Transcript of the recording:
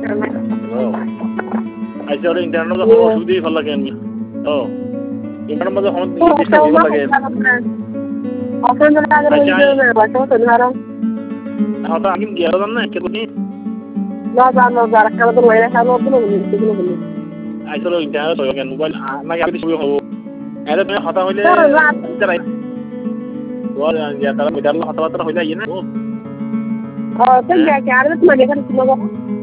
আইছে আৰু ইণ্টাৰনেটত অসুবিধা ভাল লাগে আমি ইণ্টাৰনেটত সময় ভাল লাগে আহিম দিয়া যাম না একেলগে আইছে ইণ্টাৰনেট হয় মোবাইল নাকি আমি ছবি হব এনে তুমি হতা হইলে কথা বার্তা হইলে আইয়ে না